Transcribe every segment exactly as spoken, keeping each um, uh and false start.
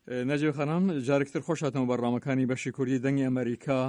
نەجێ خانم جارێکتر خۆشاتەوە بەڕامەکانی بەشی کوردی دەنگی ئەمریکا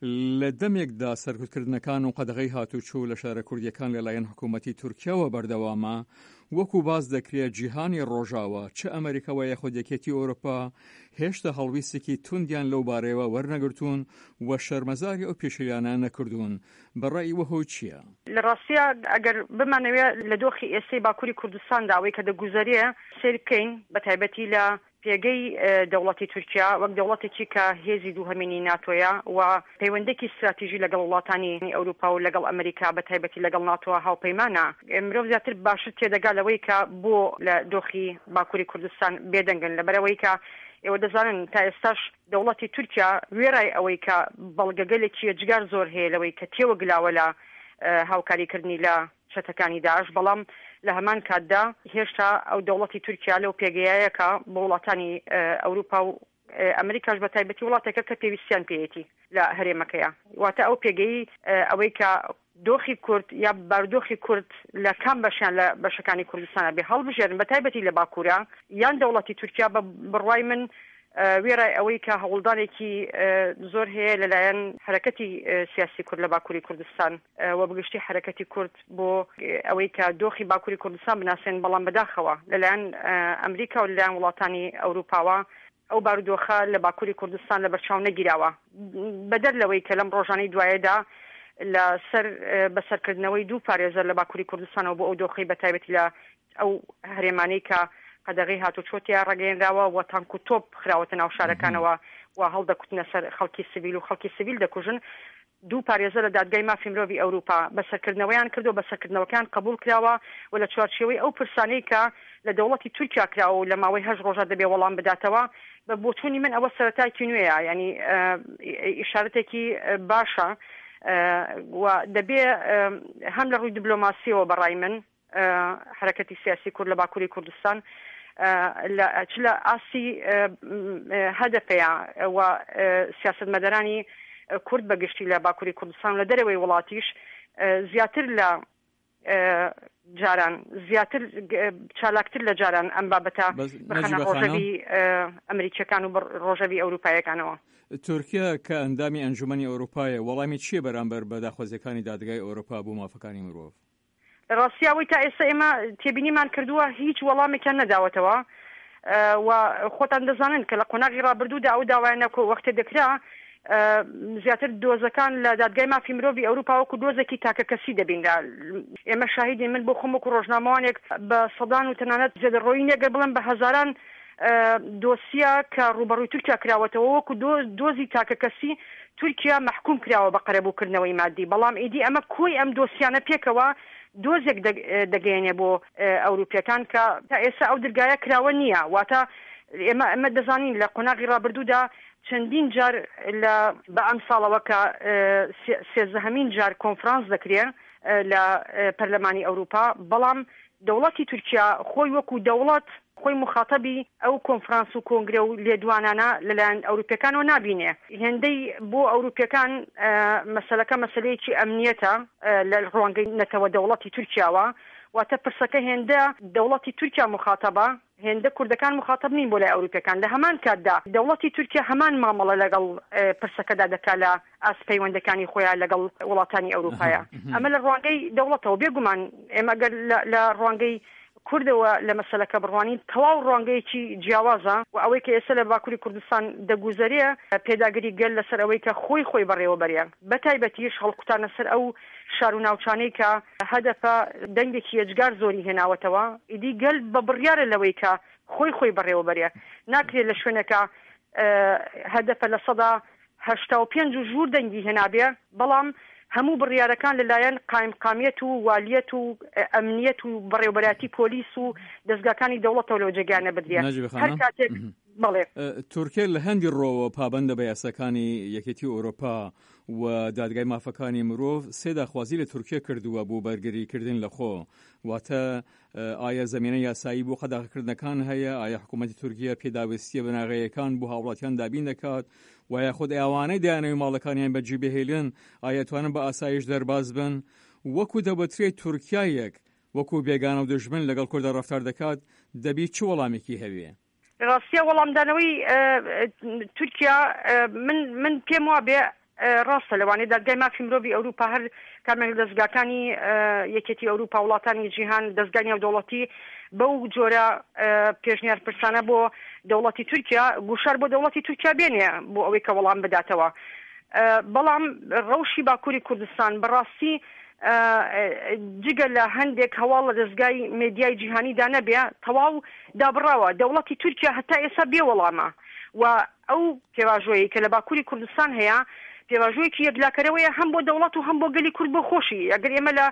لە دەمێکدا سەرکوتکردنەکان و قەدەغەی هاتوچوو لە شارە کوردیەکان لەلایەن حکوومەتی تورکیاوە بەردەوامە وەکو باز دەکرێت جیهانی ڕۆژاوە چ ئەمریکاوە یەخودیەکێتی ئەوروپا هێشتا هەڵویستێکی توندیان لەو بارەیەوە وەرنەگرتوون و شەرمەزاری ئەو پێشەریانە نەکردوون. بەڕای وەهۆ چییە؟ لە ڕاستیە ئەگەر بمانەوێت لە دۆخی ئێستەی باکووری کوردستاندا ئەوەی کە دەگوزەریە سیر بکەین بە تایبەتی لە پێگەی دەوڵەتی تورکیا وەک دەوڵەتێکی کە هێزی دووهەمینی ناتۆیە و پەیوەندێکی استراتیژی لەگەڵ وڵاتانی ئەوروپا و لەگەڵ ئەمریکا بە تایبەتی لەگەڵ ناتۆ هاوپەیمانە. مرۆڤ زیاتر باشتر تێدەگا لەوەی کە بۆ لە دۆخی باکووری کوردستان بێدەنگن لەبەرەوەی کە ئێوە دەزانن تا ئێستاش دەوڵەتی تورکیا وێرای ئەوەی کە بەڵگەگەلێکی جگار زۆر هەیە لەوەی کە تێوە گلاوە لە هاوکاریکردنی لە چەتەکانی داعش، بەڵام لە هەمان کاتدا هێشتا ئەو دەوڵەتی تورکیا لەو پێگەیەکە بۆ وڵاتانی ئەوروپا و ئەمریکاش بە تایبەتی وڵاتێکە کە پێویستیان پێیەتی لە هەرێمەکەیە. واتە ئەو پێگەی ئەوەی کە دۆخی کورد یا باردۆخی کورد لە کام بەشیان لە بەشەکانی کوردستانە بێ هەڵبژێرن بە تایبەتی لە باکوورە یان دەوڵەتی تورکیا بە بڕوای من وێرای ئەوەی کە هەوڵدانێکی زۆر هەیە لەلایەن حرەکەتی سیاسی کورد لە باکووری کوردستان و بگشتی حرەکەتی کورد بۆ ئەوەی کە دۆخی باکووری کوردستان بناسێن، بەڵام بەداخەوە لەلایەن ئەمریکا و لەلایەن وڵاتانی ئەوروپاوە ئەو بارودۆخە لە باکووری کوردستان لە بەرچاو نەگیراوە. بەدەر لەوەی کە لەم ڕۆژانەی دوایەدا لە سەر بەسەرکردنەوەی دوو پارێزەر لە باکووری کوردستانەوە بۆ ئەو دۆخی بە تایبەتی لە ئەو هەرێمانەی کە قەدەغەی هاتوچۆتیان ڕەگەیەنراوە و تانک و تۆپ خراوەتە ناو شارەکانەوە و هەڵدەکوتنە سەر خەڵکی سیڤیل و خەڵکی سیڤیل دەکوژن. دوو پارێزە لە دادگای مافی مرۆڤی ئەوروپا بەسەرکردنەوەیان کردو بەسەرکردنەوەکان قبول کراوە و لە چوارچێوەی ئەو پرسانەی کە لە دەوڵەتی تورکیا کراوە و لە ماوەی هەژ ڕۆژە دەبێ وەڵام بداتەوە بە بۆچوونی من ئەوە سەرەتایکی نوێیە، ینی ئیشارەتێکی باشە و دەبێ هەم لە ڕووی دیبلۆماسیەوە بەڕای من حرەکەتی سیاسی کورد لە باکووری کوردستان چ لە ئاسی هەدەفەیە و سیاسەتمەدەرانی کورد بەگشتی لە باکووری کوردستان لە دەرەوەی وڵاتیش زیاتر لە جاران زیاتر چالاکتر لە جاران ئەم بابەتە بخەنە ڕۆژەوی ئەمریکیەکان و ڕۆژەوی ئەوروپایەکانەوە. تورکیا کە ئەندامی ئەنجومەنی ئەوروپایە وەڵامی چییە بەرامبەر بە داخوازیەکانی دادگای ئەوروپا بۆ مافەکانی مرۆڤ؟ ڕاستیاوی تا ئێستا ئێمە تێبینیمان کردووە هیچ وەڵامێکیان نەداوەتەوە و خۆتان دەزانن کە لە قۆناغی ڕابردوودا ئەو داوایانە وەختێ دەکرا زیاتر دۆزەکان لە دادگای مافی مرۆڤی ئەوروپا وەکو دۆزێکی تاکە کەسی دەبیندا. ئێمە شاهیدین، من بۆ خۆم وەکو ڕۆژنامەوانێک بە سەدان و تەنانەت زێدەڕۆیی نێگە بڵم بە هەزاران دۆسیە کە ڕوبەڕووی تورکیا کراوەتەوە وەکو دۆزی تاکە کەسی تورکیا محکوم کراوە بە قەرەبووکردنەوەی مادی، بەڵام ئیدی ئەمە کۆی ئەم دۆسیانە پێکەوە دۆزێک دەگەیەنێ بۆ ئەوروپیەکان کە تا ئێستا ئەو دەرگایە کراوە نییە. واتە ئێمە ئەمە دەزانین لە قۆناغی ڕابردوودا چەندین جار لە بە ئەم ساڵەوە کە سێزدەهەمین جار کۆنفرانس دەکرێت لە پەرلەمانی ئەوروپا، بەڵام دەوڵەتی تورکیا خۆی وەکو دەوڵەت خۆی مخاطبی ئەو کۆنفرانس و کۆنگرە و لێدوانانە لەلایەن ئەوروپیەکانەوە نابینێ. هێندەی بۆ ئەوروپیەکان مەسەلەکە مەسەلەیەکی ئەمنیەتە لە ڕوانگەی نەتەوە دەوڵەتی تورکیاوە، واتە پرسەکە هێندە دەوڵەتی تورکیا مخاطبە، هێندە کوردەکان مخاطب نین بۆ لای ئەوروپیەکان. لە هەمان کاتدا دەوڵەتی تورکیا هەمان مامەڵە لەگەڵ پرسەکەدا دەکات لە ئاست پەیوەندەکانی خۆیان لەگەڵ وڵاتانی ئەوروپایە. ئەمە لە ڕوانگەی دەوڵەتەوە بێگومان ئێمە گەر لە ڕوانگەی کوردەوە لە مەسەلەکە بڕوانین تەواو ڕوانگەیەکی جیاوازە و ئەوەی کە ئێستا لە باکووری کوردستان دەگوزەرێ پێداگری گەل لەسەر ئەوەی کە خۆی خۆی بەڕێوە بەریان بە تایبەتیش هەڵقوتانە سەر ئەو شار و ناوچانەی کە هەدەفە دەنگێکی یەجگار زۆری هێناوەتەوە، ئیدی گەل بە بڕیارە لەوەی کە خۆی خۆی بەڕێوە بەریە ناکرێت لە شوێنەکە هەدەفە لە سەدا هەشتا و پێنج و ژوور دەنگی هێنابێ، بەڵام هەموو بڕیارەکان لەلایەن قایمقامیەت و والیەت و ئەمنیەت و بەڕێوەبەراتی پۆلیس و دەستگاکانی دەوڵەتەوە لەو جێگانە بدرێت. هەر کاتێک بەڵێ تورکیا لە هەندی ڕۆوە پابەندە بە یاساکانی یەکێتی ئەوروپا و دادگای مافەکانی مرۆڤ سێ داخوازی لە تورکیا کردووە بۆ بەرگریکردن لە خۆ. واتە ئایا زمینە یاسایی بۆ قەدەغەکردنەکان هەیە؟ ئایا حکوومەتی تورکیا پێداویستیە بەناغەیەکان بۆ هاوڵاتیان دابین دەکات؟ و یا خود ئەوانەی دایانەوەی ماڵەکانیان بەجێ بهێڵن ئایا توانن بە ئاسایش دەرباز بن؟ وەکو دەبەترێت تورکیایەک وەکو بێگانە و دژمن لەگەڵ کوردە ڕەفتار دەکات دەبی چ وەڵامێکی هەوێ؟ ڕاستیە وەڵامدانەوەی تورکیا من من پێم وا بێ ڕاستە لەوانەیە دادگای مافی مرۆڤی ئەوروپا هەر کامێک دەستگاکانی یەکێتی ئەوروپا وڵاتانی جیهان دەستگای نێودەوڵەتی بەو جۆرە پێشنیار پرسانە بۆ دەوڵەتی تورکیا گوشار بۆ دەوڵەتی تورکیا بێنێ بۆ ئەوەی کە وەڵام بداتەوە. بەڵام ڕەوشی باکووری کوردستان بەڕاستی جگە لە هەندێک هەواڵ لە دەستگای مێدیای جیهانیدا نەبێ تەواو دابڕاوە دەوڵەتی تورکیا هەتا ئێستا بێ وەڵامە و ئەو پێواژۆیی کە لە باکووری کوردستان هەیە پێواژۆیەکی یەکلاکەرەوەیە هەم بۆ دەوڵەت و هەم بۆ گەلی کورد بۆ خۆشی ئەگەر ئێمە لە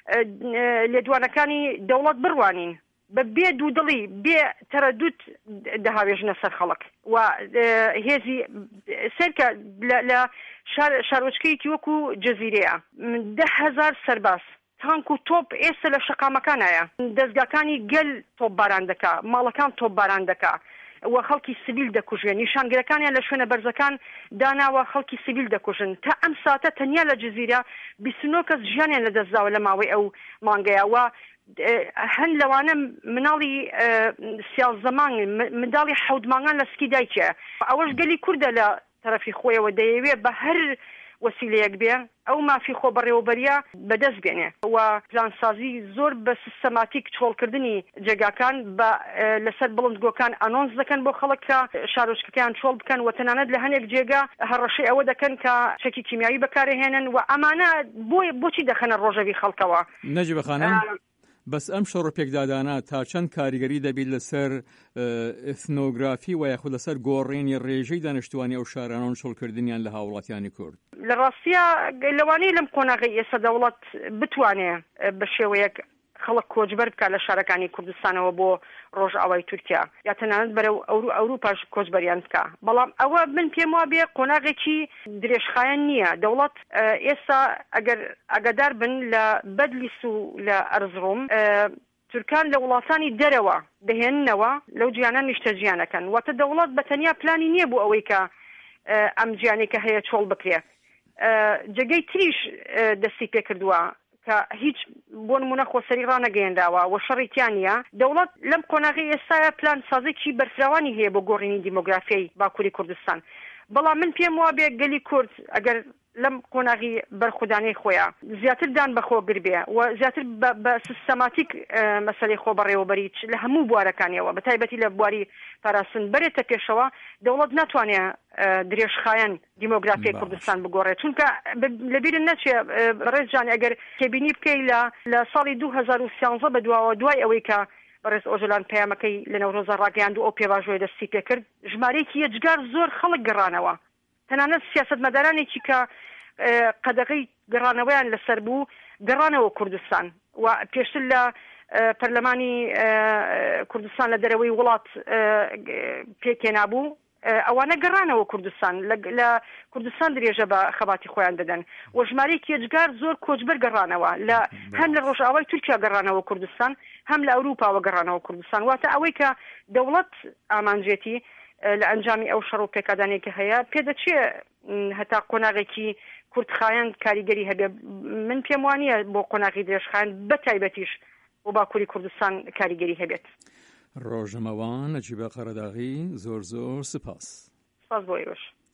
لێدوانەکانی دەوڵەت بڕوانین بە بێ دوودڵی بێ تەرەدوت دەهاوێژنە سەر خەڵک و هێزی سەرکە لە شارۆچکەیەکی وەکو جەزیرەیە ده هەزار سەرباز تانک و تۆپ ئێستا لە شەقامەکانایە دەستگاکانی گەل تۆپ باران دەکا ماڵەکان تۆپ باران دەکا و خەڵکی سیڤیل دەکوژێن نیشانگرەکانیان لە شوێنە بەرزەکان داناوە خەڵکی سیڤیل دەکوژن تا ئەم ساتە تەنیا لە جزیرە بیست و نۆ کەس ژیانیان لەدەستداوە لە ماوەی ئەو مانگەیە و هەن لەوانە مناڵی سیاز زەمان منداڵی حەوت مانگان لە سکی دایکە ئەوەش گەلی کووردە لە تەرەفی خۆیەوە دەیەوێت بە هەر وەسیلەیەک بێ ئەو مافی خۆ بەڕێوەبەریە بەدەست بێنێ و پلانسازی زۆر بە سیستەماتیک چۆڵکردنی جێگاکان بە لەسەر بڵندگۆکان ئەنۆنس دەکەن بۆ خەڵک کە شارۆچکەکەیان چۆڵ بکەن و تەنانەت لە هەنێک جێگا هەڕەشەی ئەوە دەکەن کە چەکی کیمیاوی بەکارهێنن و ئەمانە بۆی بۆچی دەخەنە ڕۆژەوی خەڵکەوە. نەجیب خانم بەس ئەم شەڕە پێکدادانە تا چەند کاریگەری دەبیت لەسەر ئێثنۆگرافی و یاخود لەسەر گۆڕینی ڕێژەی دانیشتوانی ئەو شارانەوە شۆڵکردنیان لە هاوڵاتیانی کورد؟ لە ڕاستیە لەوانەیە لەم قۆناغی ئێستا دەوڵەت بتوانێت بە شێوەیەک خەڵک کۆچبەر بکات لە شارەکانی کوردستانەوە بۆ ڕۆژئاوای تورکیا یا تەنانەت بەرەو ئەوروپاش کۆچبەریان بکە بەڵام ئەوە من پێم وا بێ قۆناغێکی درێژخایەن نییە. دەوڵەت ئێستا ئەگەر ئاگادار بن لە بەدلیس و لە ئەرزڕوم تورکان لە وڵاتانی دەرەوە دەهێننەوە لەو جیانە نیشتە جیانەکەن واتە دەوڵەت بە تەنیا پلانی نییە بۆ ئەوەی کە ئەم جیانێکە هەیە چۆڵ بکرێ. جێگەی تریش دەستی پێ کردووە کە هیچ بۆ نمونە خۆسەری ڕانەگەیەنداوە و شەڕیتیانە دەوڵەت لەم قۆناغی ئێستاە پلان سازێکی بەرفراوانی هەیە بۆ گۆڕینی دیمۆگرافیای باکووری کوردستان. بەڵام من پێم وا بێ گەلی کورد ئەگەر لەم قۆناغی بەرخودانەی خۆیان زیاتر دان بەخۆ گربێ و زیاتر بە سیستەماتیک مەسەلەی خۆ بەڕێوەبەری لە هەموو بوارەکانیەوە بە تایبەتی لە بواری پاراستن بەرێتە پێشەوە دەوڵەت ناتوانێت درێژخایەن دیمۆگرافیای کوردستان بگۆڕێت چونکە لەبیرن نەچێ ڕێزجان ئەگەر تێبینی بکەی لە لە ساڵی دوو هەزار و سیانزە بەدواوە دوای ئەوەی کە بەڕێز ئۆژەلان پەیامەکەی لە نەورۆزە ڕاگەیاند و ئەو پێواژۆی دەستی پێ کرد ژمارەیەکی یەکجار زۆر خەڵک گەڕانەوە تەنانەت سیاسەتمەدارانێکی کە قەدەغەی گەڕانەوەیان لەسەر بوو گەڕانەوە کوردستان و پێشتر لە پەرلەمانی کوردستان لە دەرەوەی وڵات پێکێنابوو ئەوانە گەڕانەوە کوردستان لە کوردستان درێژە بە خەباتی خۆیان دەدەن و ژمارەیەکی یەکجار زۆر کۆچبەر گەڕانەوە لە هەم لە ڕۆژئاوای تورکیا گەڕانەوە کوردستان هەم لە ئەوروپاوە گەڕانەوە کوردستان واتە ئەوەی کە دەوڵەت ئامانجێتی لە ئەنجامی ئەو شەڕ و پێکدانێکە هەیە پێدەچێ هەتا قۆناغێکی کوردخایەن کاریگەری هەبێ. من پێم وانییە بۆ قۆناغی درێژخایەن بە تایبەتیش بۆ باکووری کوردستان کاریگەری هەبێت. ڕۆژنەمەوان نەجیبە قەرەداغی زۆر زۆر سپاس. سپاس بۆ ئێوەش.